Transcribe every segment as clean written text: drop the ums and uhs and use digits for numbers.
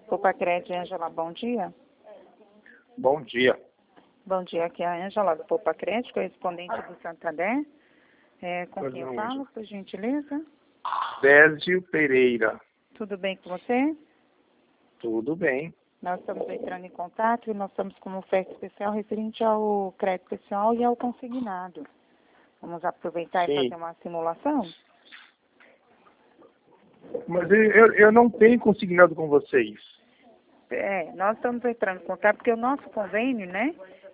Poupa-Crédito, Ângela, bom dia. Bom dia. Bom dia, aqui é a Ângela do Poupa-Crédito, correspondente do Santander. Com quem eu falo, por gentileza? Désio Pereira. Tudo bem com você? Tudo bem. Nós estamos entrando em contato e nós estamos com uma oferta especial referente ao crédito pessoal e ao consignado. Vamos aproveitar Sim. e fazer uma simulação? Mas eu não tenho consignado com vocês. Nós estamos entrando em contato porque o nosso convênio, né,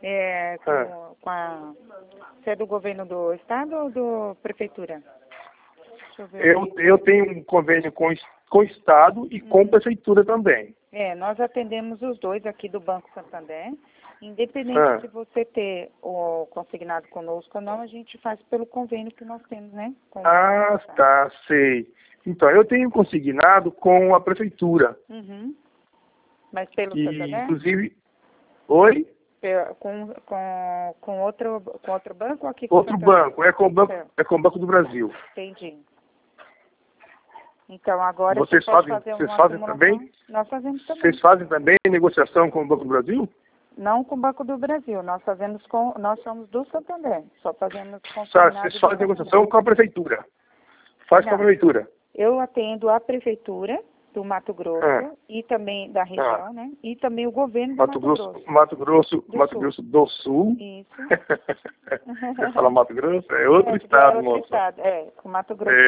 você é do governo do estado ou da prefeitura? Deixa eu ver. Eu tenho um convênio com o estado e com a prefeitura também. Nós atendemos os dois aqui do Banco Santander. Independente de você ter o consignado conosco ou não, a gente faz pelo convênio que nós temos, né? Tá, sei. Então, eu tenho consignado com a prefeitura. Uhum. Mas pelo Santander? Inclusive, oi? Com outro banco ou aqui com Outro banco, é com o Banco do Brasil. Entendi. Então, agora Vocês fazem também? Nós fazemos também. Vocês fazem também negociação com o Banco do Brasil? Não com o Banco do Brasil, nós somos do Santander, só fazemos com Vocês fazem negociação com a prefeitura? Faz com a prefeitura? Eu atendo a prefeitura do Mato Grosso e também da região, né? E também o governo do Mato Grosso. Mato Grosso do Sul. Isso. Você fala Mato Grosso? É outro estado, moço. Estado, com Mato Grosso.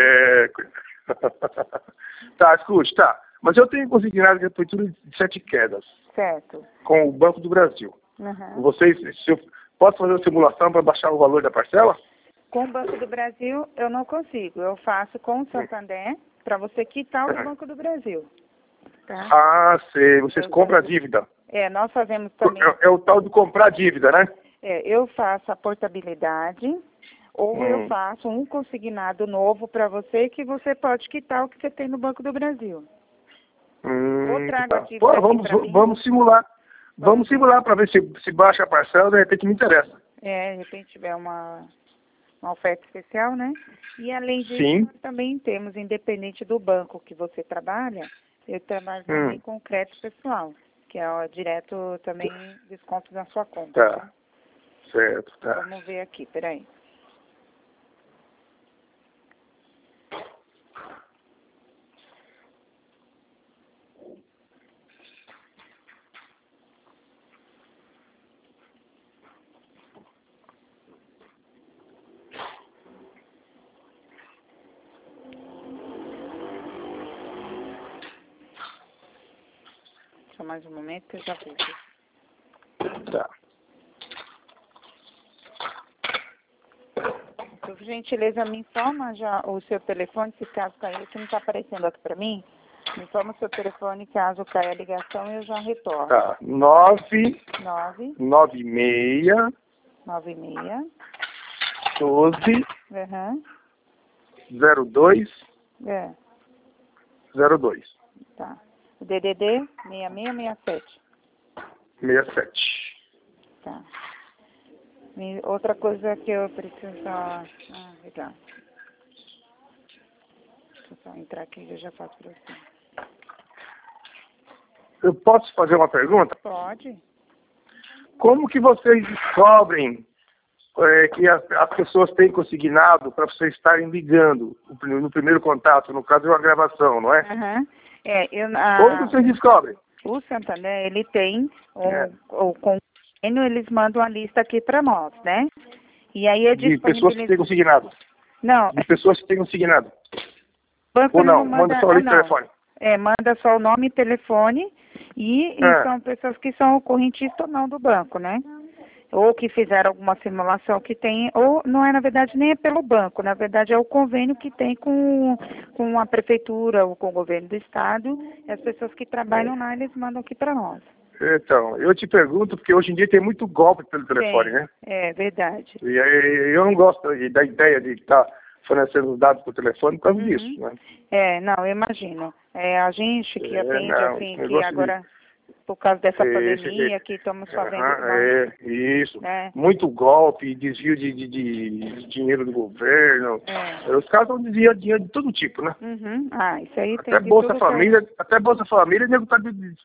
Tá, escute, tá. Mas eu tenho consignado que a prefeitura de Sete Quedas. Certo. Com o Banco do Brasil. Uhum. Posso fazer uma simulação para baixar o valor da parcela? Com o Banco do Brasil, eu não consigo. Eu faço com o Santander, para você quitar o do Banco do Brasil. Tá? Sei. Vocês compram a dívida. Nós fazemos também. É o tal de comprar a dívida, né? Eu faço a portabilidade, ou eu faço um consignado novo para você, que você pode quitar o que você tem no Banco do Brasil. Ou trago a dívida vamos simular. Vamos simular para ver se baixa a parcela, de repente me interessa. De repente tiver uma oferta especial, né? E além disso, nós também temos, independente do banco que você trabalha, eu trabalho também com crédito pessoal, que é direto também desconto na sua conta. Tá. Certo, tá. Vamos ver aqui, peraí. Só mais um momento que eu já fiz. Tá. Por gentileza, me informa já o seu telefone, se caso cair, que não está aparecendo aqui para mim. Me informa o seu telefone, caso caia a ligação, eu já retorno. Tá. 96 96 12 02 É. 02. Tá. O DDD 6667. 67. Tá. Outra coisa que eu preciso... legal. Deixa eu só entrar aqui e eu já faço para você. Eu posso fazer uma pergunta? Pode. Como que vocês descobrem que as pessoas têm consignado para vocês estarem ligando no primeiro contato, no caso de uma gravação, não é? Como vocês descobrem? O Santander, ele tem o convênio, eles mandam a lista aqui para nós, né? E aí de pessoas que têm consignado? Não. De pessoas que têm consignado? Banco ou não? Manda só o telefone? Manda só o nome e telefone e são pessoas que são correntistas ou não do banco, né? Ou que fizeram alguma simulação que tem, ou não é, na verdade, nem é pelo banco, na verdade é o convênio que tem com a prefeitura ou com o governo do estado, e as pessoas que trabalham lá, eles mandam aqui para nós. Então, eu te pergunto, porque hoje em dia tem muito golpe pelo telefone, né? É verdade. E eu não gosto da ideia de estar fornecendo os dados por telefone por causa disso, né? Não, eu imagino. A gente que atende, assim, que agora... por causa dessa pandemia que estamos fazendo. Isso. Muito golpe, desvio de dinheiro do governo. Os caras estão desviando dinheiro de todo tipo, né? Uhum. Ah, isso aí tem até Bolsa Família, até Bolsa Família, o nego tá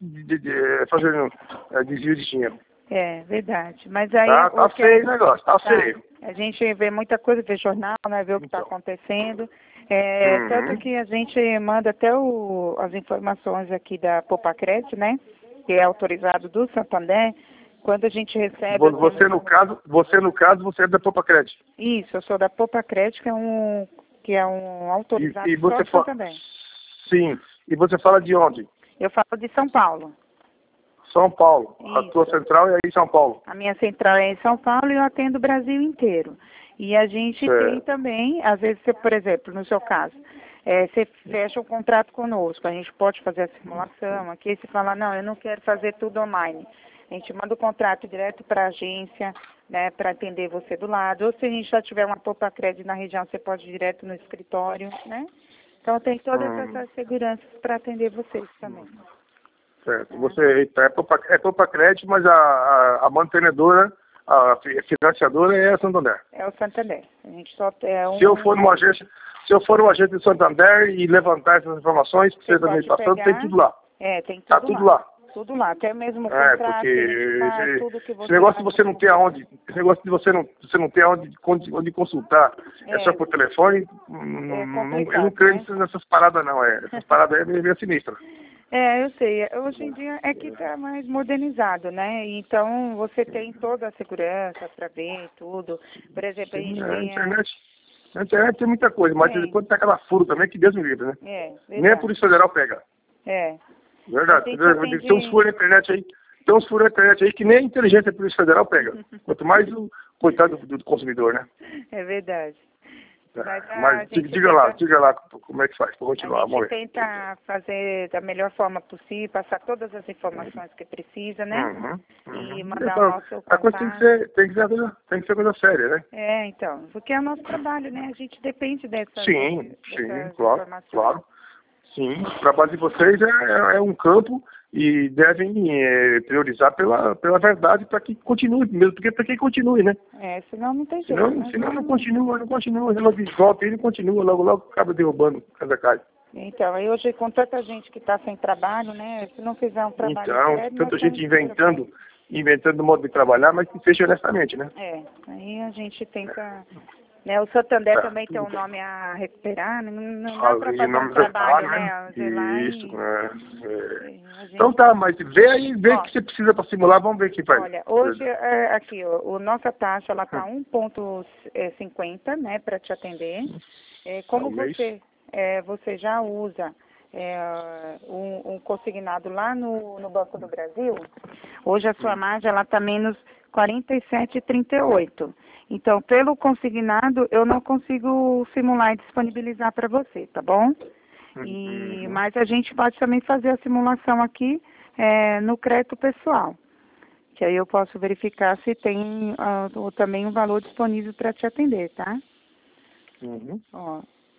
fazendo desvio de dinheiro. É, verdade. Mas aí... Tá feio o negócio, tá feio. A gente vê muita coisa, vê jornal, né? Vê o que está acontecendo. Tanto que a gente manda até as informações aqui da Popacred, né? Que é autorizado do Santander. Quando a gente recebe... Você no caso, você é da Popacred. Isso, eu sou da Popacred, que é um autorizado do Santander. Sim. E você fala de onde? Eu falo de São Paulo. São Paulo. Isso. A tua central é aí em São Paulo. A minha central é em São Paulo e eu atendo o Brasil inteiro. E a gente tem também, às vezes, por exemplo, no seu caso, você fecha um contrato conosco, a gente pode fazer a simulação. Aqui você fala, não, eu não quero fazer tudo online. A gente manda o contrato direto para a agência, né, para atender você do lado. Ou se a gente já tiver uma Popacred na região, você pode ir direto no escritório, né? Então tem todas essas seguranças para atender vocês também. Certo. Você é Popacred, mas a mantenedora, a financiadora é a Santander. É o Santander. A gente só tem Se eu for um agente do Santander e levantar essas informações que você está me passando, tem tudo lá. Tem tudo, tá tudo lá. Tudo lá, até mesmo o contrato, porque tudo que você... Esse negócio de você não ter você não ter onde consultar, só por telefone, eu não creio nessas paradas não, essas paradas é meio sinistra. Eu sei, hoje em dia é que está mais modernizado, né? Então você tem toda a segurança para ver tudo. Por exemplo, a gente tem... Na internet tem muita coisa, mas depois tem aquela furo também que Deus me livre, né? Nem a Polícia Federal pega. Verdade. Tem uns furos na internet aí. Tem uns furos na internet aí que nem a inteligência da Polícia Federal pega. Quanto mais o coitado do consumidor, né? É verdade. Mas diga lá como é que faz, para continuar. A gente tenta fazer da melhor forma possível, passar todas as informações que precisa, né? E mandar o nosso contato. A coisa tem que ser coisa séria, né? Então, porque é o nosso trabalho, né? A gente depende dessas claro. Sim, o trabalho de vocês é um campo e devem priorizar pela verdade para que continue, mesmo porque para que continue, né? Senão não tem jeito. Senão não continua, ela volta e ele continua, logo acaba derrubando cada casa. Então, aí hoje com tanta gente que está sem trabalho, né? Se não fizer um trabalho sério... tanta gente inventando modo de trabalhar, mas que seja honestamente, né? Aí a gente tenta... Né, o Santander também tem um nome a recuperar, não dá para fazer um trabalho, né? Isso, Então tá, mas vê o que você precisa para simular, vamos ver o que faz. Olha, hoje, aqui, a nossa taxa, ela tá 1,50, né, para te atender. Como você já usa um consignado lá no Banco do Brasil, hoje a sua margem, ela tá menos 47,38. Então, pelo consignado, eu não consigo simular e disponibilizar para você, tá bom? Mas a gente pode também fazer a simulação aqui no crédito pessoal, que aí eu posso verificar se tem também um valor disponível para te atender, tá? Ó.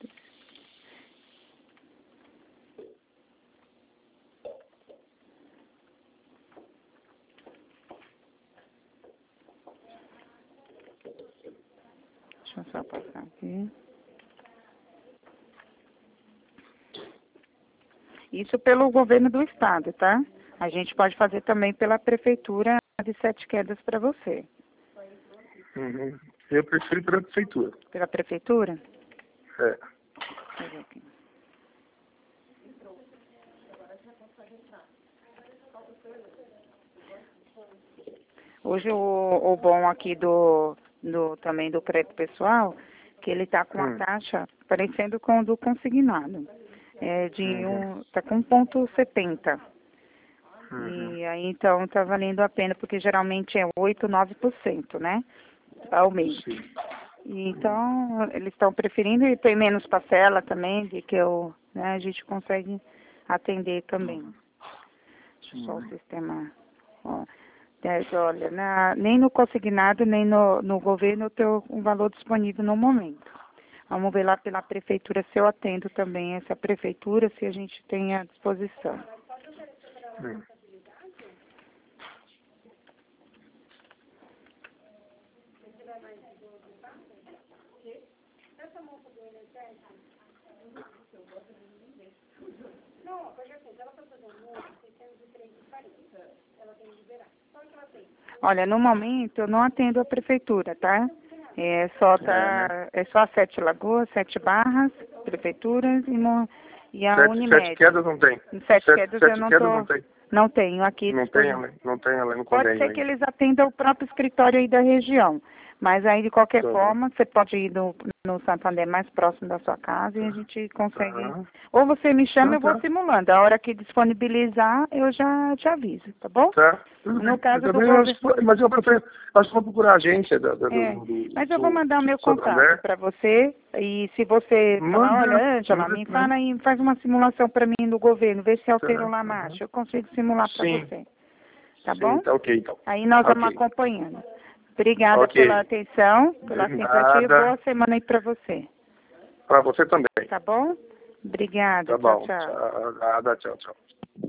Deixa eu só passar aqui. Isso pelo governo do estado, tá? A gente pode fazer também pela prefeitura de Sete Quedas para você. Eu prefiro pela prefeitura. Pela prefeitura? Deixa eu ver aqui. Hoje o bom aqui também do crédito pessoal, que ele está com uma taxa parecendo com o do consignado. Está com 1,70. E aí, então, está valendo a pena, porque geralmente é 8, 9%, né? Ao mês. E, então, eles estão preferindo e tem menos parcela também, de que a gente consegue atender também. Deixa eu só o sistema... olha, nem no consignado, nem no governo eu tenho um valor disponível no momento. Vamos ver lá pela prefeitura se eu atendo também essa prefeitura, se a gente tem à disposição. Olha, no momento eu não atendo a prefeitura, tá? É só a Sete Lagoas, Sete Barras, prefeituras e a Unimed. Sete Quedas não tem. Sete Quedas eu não Quedas tô. não tem. Não tenho aqui. Não tem ela no convênio. Pode ser que eles atendam o próprio escritório aí da região. Mas aí, de qualquer forma, você pode ir no Santander mais próximo da sua casa e a gente consegue. Ou você me chama, eu vou simulando. A hora que disponibilizar, eu já te aviso, tá bom? Tá. No caso do mas eu prefiro, acho que vou procurar a agência mas eu vou mandar o meu contato para você. E se você falar, olha, Ângela, me fala aí, faz uma simulação para mim no governo, vê se alterou lá marcha. Eu consigo simular para você. Tá bom? Tá ok, então. Aí nós vamos acompanhando. Obrigada pela atenção, pela simpatia. Boa semana aí para você. Para você também. Tá bom? Obrigada. Tá bom. Tchau, tchau. Nada, tchau, tchau.